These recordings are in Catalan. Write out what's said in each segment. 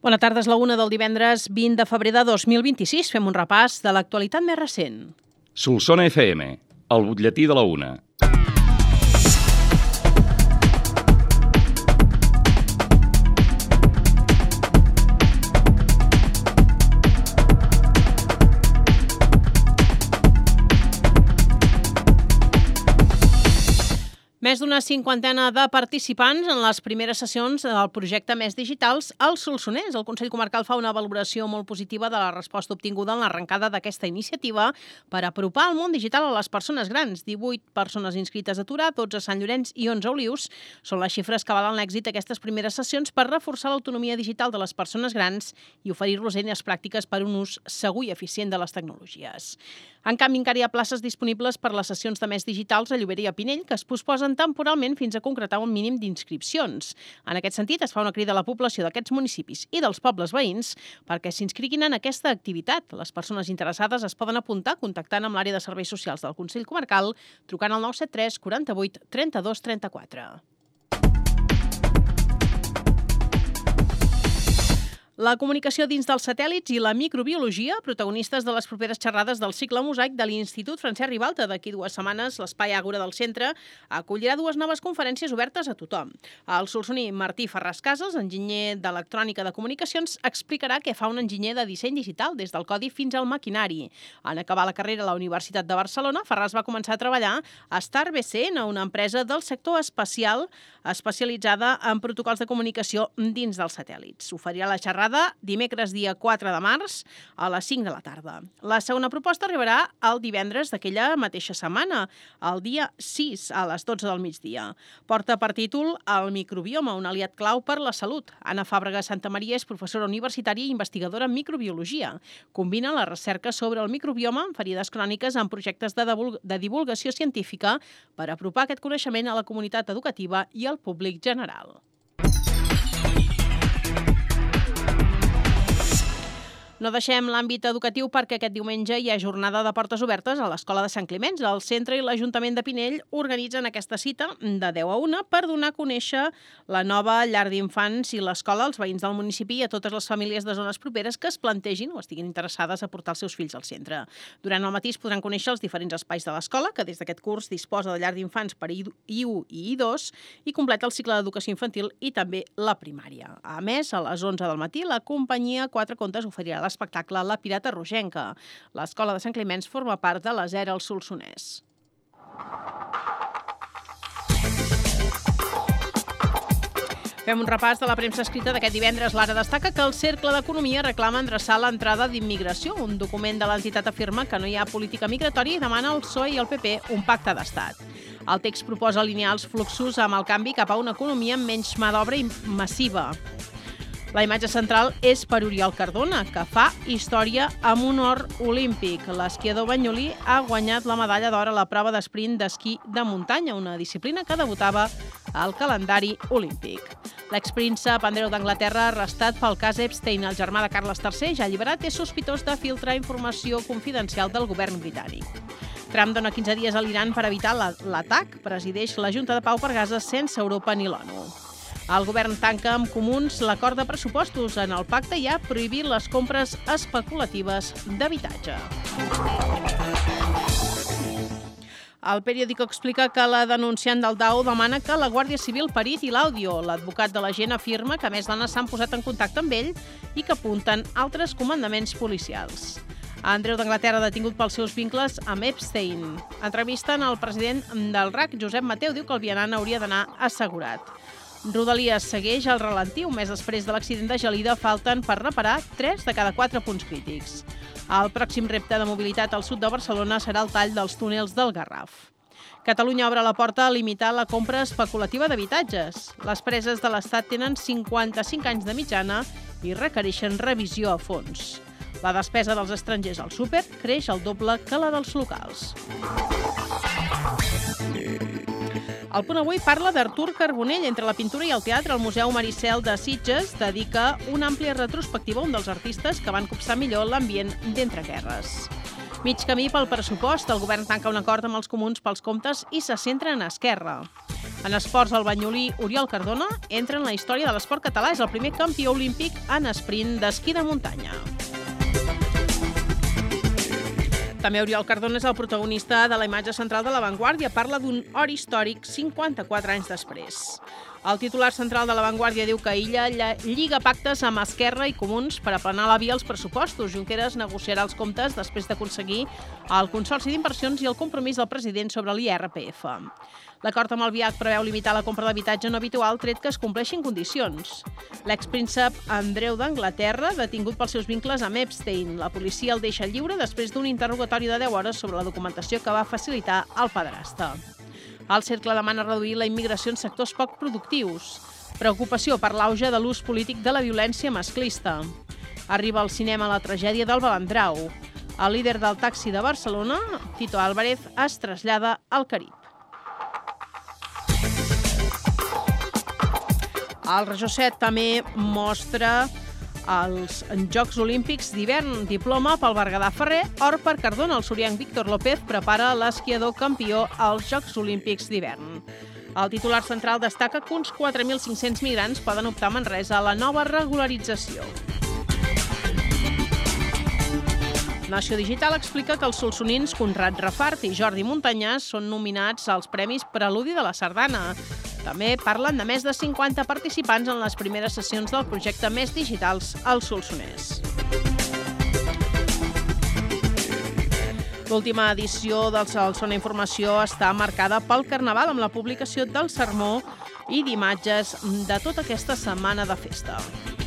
Bona tarda, és la 1 del divendres 20 de febrer de 2026. Fem un repàs de l'actualitat més recent. Solsona FM, el butlletí de la 1. Més d'una cinquantena de participants en les primeres sessions del projecte Més Digitals al Solsonès. El Consell Comarcal fa una valoració molt positiva de la resposta obtinguda en l'arrencada d'aquesta iniciativa per apropar el món digital a les persones grans. 18 persones inscrites a Torà, 12 a Sant Llorenç i 11 a Olius són les xifres que avalen l'èxit d'aquestes primeres sessions per reforçar l'autonomia digital de les persones grans i oferir-los eines pràctiques per un ús segur i eficient de les tecnologies. En canvi, encara hi ha places disponibles per les sessions de Més Digitals a Llobera i a Pinell, que es posposen temporalment fins a concretar un mínim d'inscripcions. En aquest sentit, es fa una crida a la població d'aquests municipis i dels pobles veïns perquè s'inscriguin en aquesta activitat. Les persones interessades es poden apuntar contactant amb l'àrea de serveis socials del Consell Comarcal, trucant al 973 48 32 34. La comunicació dins dels satèl·lits i la microbiologia, protagonistes de les properes xerrades del cicle Mosaic de l'Institut Francesc Ribalta. D'aquí 2 setmanes, l'Espai Àgora del centre acollirà 2 noves conferències obertes a tothom. El solsoní Martí Ferràs Casas, enginyer d'electrònica de comunicacions, explicarà què fa un enginyer de disseny digital des del codi fins al maquinari. En acabar la carrera a la Universitat de Barcelona, Ferràs va començar a treballar a Star BCN, una empresa del sector espacial especialitzada en protocols de comunicació dins dels satèl·lits. Oferirà la xerrada dimecres dia 4 de març a les 5 de la tarda. La segona proposta arribarà el divendres d'aquella mateixa setmana, el dia 6 a les 12 del migdia. Porta per títol El microbioma, un aliat clau per la salut. Anna Fàbrega Santamaria és professora universitària i investigadora en microbiologia. Combina la recerca sobre el microbioma en ferides cròniques amb projectes de divulgació científica per apropar aquest coneixement a la comunitat educativa i al públic general. No deixem l'àmbit educatiu perquè aquest diumenge hi ha jornada de portes obertes a l'Escola de Sant Climenç. El centre i l'Ajuntament de Pinell organitzen aquesta cita de 10 a 1 per donar a conèixer la nova llar d'infants i l'escola als veïns del municipi i a totes les famílies de zones properes que es plantegin o estiguin interessades a portar els seus fills al centre. Durant el matí es podran conèixer els diferents espais de l'escola, que des d'aquest curs disposa de llar d'infants per I1 i I2 i completa el cicle d'educació infantil i també la primària. A més, a les 11 del matí, la companyia Quatre Contes oferirà l'espectacle La Pirata Rogenca. L'Escola de Sant Climenç forma part de l'ESER al Solsonès. Fem un repàs de la premsa escrita d'aquest divendres. L'Ara destaca que el Cercle d'Economia reclama endreçar l'entrada d'immigració. Un document de l'entitat afirma que no hi ha política migratòria i demana al PSOE i al PP un pacte d'estat. El text proposa alinear els fluxos amb el canvi cap a una economia amb menys mà d'obra massiva. La imatge central és per Oriol Cardona, que fa història amb un or olímpic. L'esquiador banyolí ha guanyat la medalla d'or a la prova d'esprint d'esquí de muntanya, una disciplina que debutava al calendari olímpic. L'expríncep Andreu d'Anglaterra, arrestat pel cas Epstein, el germà de Carles III, ja alliberat, és sospitós de filtrar informació confidencial del govern britànic. Trump dona 15 dies a l'Iran per evitar l'atac. Presideix la Junta de Pau per Gaza sense Europa ni l'ONU. El govern tanca amb comuns l'acord de pressupostos. En el pacte hi ha prohibir les compres especulatives d'habitatge. El periòdico explica que la denunciant del DAO demana que la Guàrdia Civil periti l'àudio. L'advocat de l'agent afirma que més dones s'han posat en contacte amb ell i que apunten altres comandaments policials. Andreu d'Anglaterra detingut pels seus vincles amb Epstein. Entrevisten al president del RAC, Josep Mateu, diu que el vianant hauria d'anar assegurat. Rodalies segueix al ralentí. Un mes després de l'accident de Gelida falten per reparar 3 de cada 4 punts crítics. El pròxim repte de mobilitat al sud de Barcelona serà el tall dels túnels del Garraf. Catalunya obre la porta a limitar la compra especulativa d'habitatges. Les preses de l'Estat tenen 55 anys de mitjana i requereixen revisió a fons. La despesa dels estrangers al súper creix el doble que la dels locals. El Punt Avui parla d'Artur Carbonell. Entre la pintura i el teatre, el Museu Maricel de Sitges dedica una àmplia retrospectiva a un dels artistes que van copsar millor l'ambient d'entreguerres. Mig camí pel pressupost, el govern tanca un acord amb els comuns pels comptes i se centra en Esquerra. En esports, el banyolí Oriol Cardona entra en la història de l'esport català. És el primer campió olímpic en esprint d'esquí de muntanya. També Oriol Cardona és el protagonista de la imatge central de La Vanguardia. Parla d'un or històric 54 anys després. El titular central de La Vanguardia diu que Illa lliga pactes amb Esquerra i Comuns per aplanar la via als pressupostos. Junqueras negociarà els comptes després d'aconseguir el consorci d'inversions i el compromís del president sobre l'IRPF. L'acord amb el BIAC preveu limitar la compra d'habitatge no habitual tret que es compleixin condicions. L'expríncep Andreu d'Anglaterra, detingut pels seus vincles amb Epstein. La policia el deixa lliure després d'un interrogatori de 10 hores sobre la documentació que va facilitar el padrastre. El cercle demana reduir la immigració en sectors poc productius. Preocupació per l'auge de l'ús polític de la violència masclista. Arriba al cinema la tragèdia del Balandrau. El líder del taxi de Barcelona, Tito Álvarez, es trasllada al Carib. El Regió 7 també mostra els Jocs Olímpics d'hivern. Diploma pel Berguedà Ferrer, or per Cardona. El sorienc Víctor López prepara l'esquiador campió als Jocs Olímpics d'hivern. El titular central destaca que uns 4.500 migrants poden optar a Manresa a la nova regularització. Nació Digital explica que els solsonins Conrad Rafart i Jordi Muntanyàs són nominats als Premis Preludi de la Sardana. També parlen de més de 50 participants en les primeres sessions del projecte Més Digitals al Solsonès. L'última edició del Solsona Informació està marcada pel Carnaval amb la publicació del sermó i d'imatges de tota aquesta setmana de festa.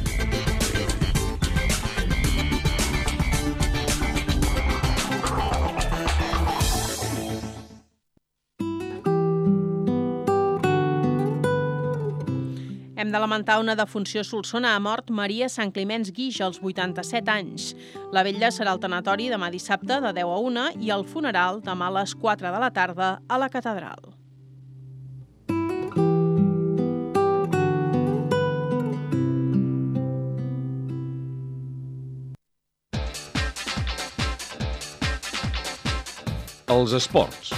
Hem de lamentar una defunció a Solsona. Ha mort Maria Sant Climenç Guix, als 87 anys. La vetlla serà al tanatori demà dissabte de 10 a 1 i el funeral demà a les 4 de la tarda a la catedral. Els esports.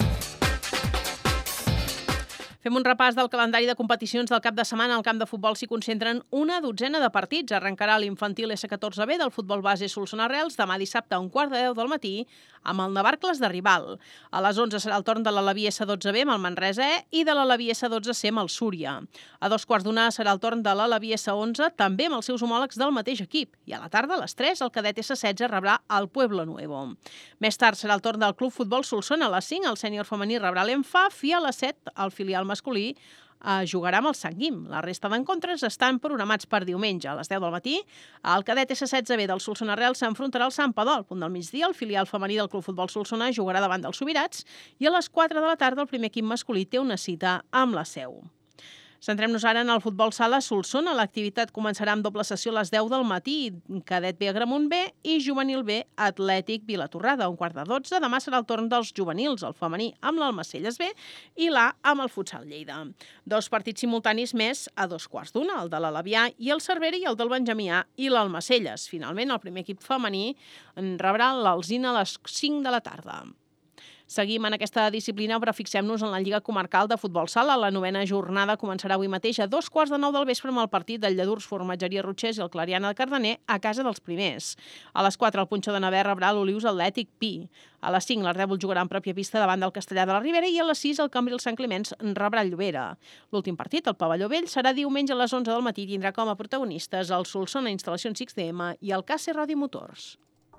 Fem un repàs del calendari de competicions del cap de setmana. Al camp de futbol s'hi concentren una dotzena de partits. Arrencarà l'infantil S14B del futbol base Solsona Reals demà dissabte a 9:45 del matí amb el Navarcles de rival. A les 11 serà el torn de l'Alaví S12B amb el Manresa E i de l'Alaví S12C amb el Súria. A 2:15 serà el torn de l'Alaví S11 també amb els seus homòlegs del mateix equip. I a la tarda, a les 3, el cadet S16 rebrà el Pueblo Nuevo. Més tard serà el torn del Club Futbol Solsona. A les 5 el sènior femení rebrà l'Enfaf i a les 7 el filial masculí jugarà amb el Sant Guim. La resta d'encontres estan programats per diumenge. A les 10 del matí, el cadet S16B del Solsona Real s'enfrontarà al Sant Padó. Al punt del migdia, el filial femení del Club Futbol Solsona jugarà davant dels Subirats i a les 4 de la tarda el primer equip masculí té una cita amb la Seu. Centrem-nos ara en el futbol sala Solsona. L'activitat començarà amb doble sessió a les 10 del matí. Cadet B Agramunt B i Juvenil B Atlètic Vilatorrada. A 11:45 demà serà el torn dels juvenils, el femení amb l'Almacelles B i l'A amb el Futsal Lleida. 2 partits simultanis més a 2:15, el de l'Alavià i el Cervera i el del Benjamí A i l'Almacelles. Finalment, el primer equip femení rebrà l'Alzina a les 5 de la tarda. Seguim en aquesta disciplina, però fixem-nos en la Lliga Comarcal de Futbol Sala. La 9ª jornada començarà avui mateix a 9:15 del vespre amb el partit del Lladurs Formatgeria Rutxers i el Clariana de Cardener a casa dels primers. A les 4 el Punxó de Naver rebrà l'Olius Atlètic Pi. A les 5 l'Ardèvol jugarà en pròpia pista davant del Castellà de la Ribera i a les 6 el Cambril Sant Climenç rebrà el Llobera. L'últim partit, el Pavelló Vell, serà diumenge a les 11 del matí i tindrà com a protagonistes el Solsona Instal·lacions XDM i el KC Rodi Motors.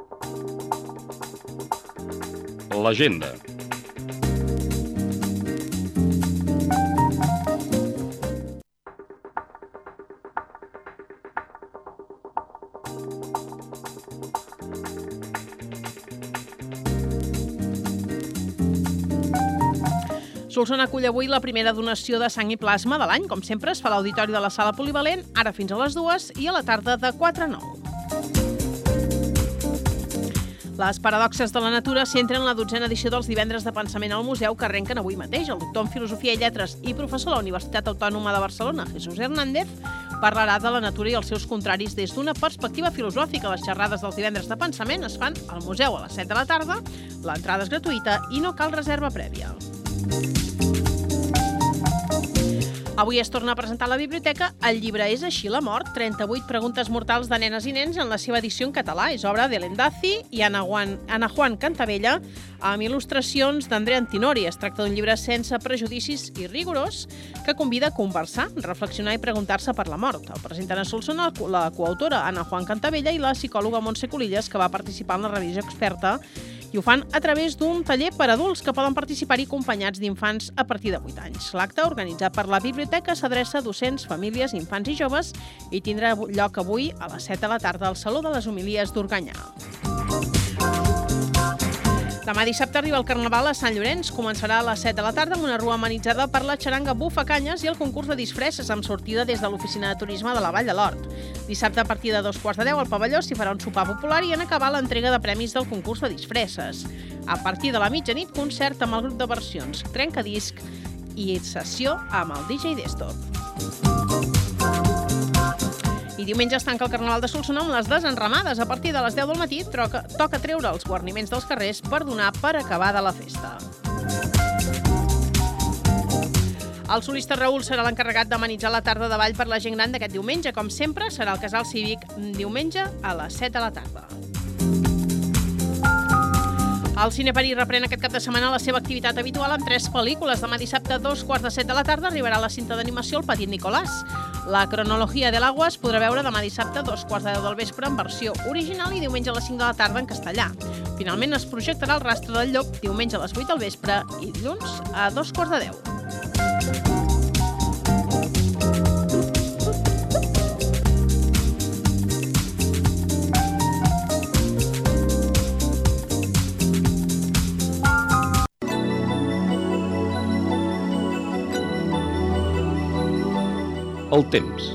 L'agenda. Solsona acull avui la primera donació de sang i plasma de l'any. Com sempre, es fa a l'auditori de la Sala Polivalent, ara fins a les 2 i a la tarda de 4 a 9. Les paradoxes de la natura centren la 12a edició dels divendres de pensament al museu que arrenquen avui mateix. El doctor en Filosofia i Lletres i professor a la Universitat Autònoma de Barcelona, Jesús Hernández, parlarà de la natura i els seus contraris des d'una perspectiva filosòfica. Les xerrades dels divendres de pensament es fan al museu a les 7 de la tarda. L'entrada és gratuïta i no cal reserva prèvia. Avui es torna a presentar a la biblioteca El llibre és així la mort, 38 preguntes mortals de nenes i nens en la seva edició en català. És obra d'Helen Daci i Ana Juan Cantabella, amb il·lustracions d'Andrea Antinori. Es tracta d'un llibre sense prejudicis i rigorós que convida a conversar, reflexionar i preguntar-se per la mort. El presenten a Solsona la coautora Ana Juan Cantabella i la psicòloga Montse Colillas, que va participar en la revisió experta, i ho fan a través d'un taller per adults que poden participar-hi acompanyats d'infants a partir de 8 anys. L'acte, organitzat per la biblioteca, s'adreça a docents, famílies, infants i joves i tindrà lloc avui a les 7 de la tarda al Saló de les Homilies d'Organyà. Demà dissabte arriba el Carnaval a Sant Llorenç. Començarà a les 7 de la tarda amb una rua amenitzada per la xaranga Bufacanyes i el concurs de disfresses amb sortida des de l'Oficina de Turisme de la Vall de l'Hort. Dissabte a partir de 2:15 al pavelló s'hi farà un sopar popular i en acabar l'entrega de premis del concurs de disfresses. A partir de la mitjanit, concert amb el grup de versions Trencadisc i sessió amb el DJ Desktop. I diumenge es tanca el Carnaval de Solsona amb les desenramades. A partir de les 10 del matí toca treure els guarniments dels carrers per donar per acabada la festa. El solista Raül serà l'encarregat d'amenitzar la tarda de ball per la gent gran d'aquest diumenge. Com sempre, serà al Casal Cívic diumenge a les 7 de la tarda. El Cine París reprèn aquest cap de setmana la seva activitat habitual amb 3 pel·lícules. Demà dissabte a 2:15 de la tarda arribarà la cinta d'animació El petit Nicolàs. La cronologia de l'agua es podrà veure demà dissabte a 2:15 del vespre en versió original i diumenge a les 5 de la tarda en castellà. Finalment es projectarà El rastre del llop diumenge a les 8 del vespre i dilluns a 2:15. El temps.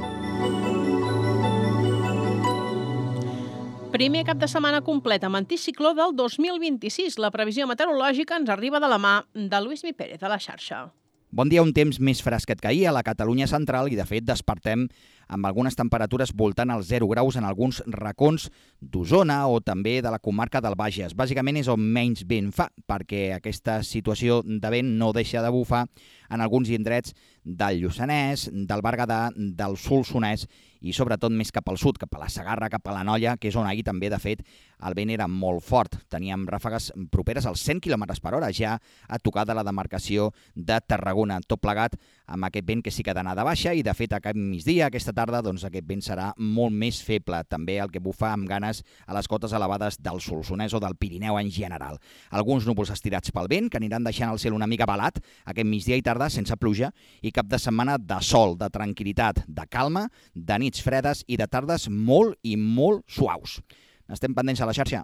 Primer cap de setmana complet amb anticicló del 2026. La previsió meteorològica ens arriba de la mà de Lluís Pérez, de la xarxa. Bon dia, un temps més fresquet que ahir a la Catalunya central i, de fet, despertem amb algunes temperatures voltant als 0 graus en alguns racons d'Osona o també de la comarca del Bages. Bàsicament és on menys vent fa, perquè aquesta situació de vent no deixa de bufar en alguns indrets del Lluçanès, del Berguedà, del Solsonès i sobretot més cap al sud, cap a la Segarra, cap a l'Anoia, que és on ahir també, de fet, el vent era molt fort. Teníem ràfegues properes als 100 km/h ja a tocar de la demarcació de Tarragona. Tot plegat amb aquest vent que sí que ha d'anar de baixa i, de fet, aquest migdia, aquesta tarda, doncs aquest vent serà molt més feble. També el que bufa amb ganes a les cotes elevades del Solsonès o del Pirineu en general. Alguns núvols estirats pel vent que aniran deixant el cel una mica velat aquest migdia i tarda sense pluja i cap de setmana de sol, de tranquil·litat, de calma, de nits fredes i de tardes molt i molt suaus. Estem pendents a la xarxa.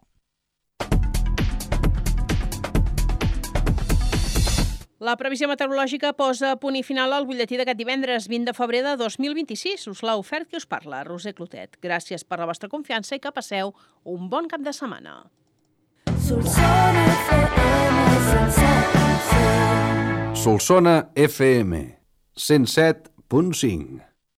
La previsió meteorològica posa a punt i final al butlletí d'aquest divendres 20 de febrer de 2026. Us l'ha ofert qui us parla, Roser Clotet. Gràcies per la vostra confiança i que passeu un bon cap de setmana. Solsona FM 107.5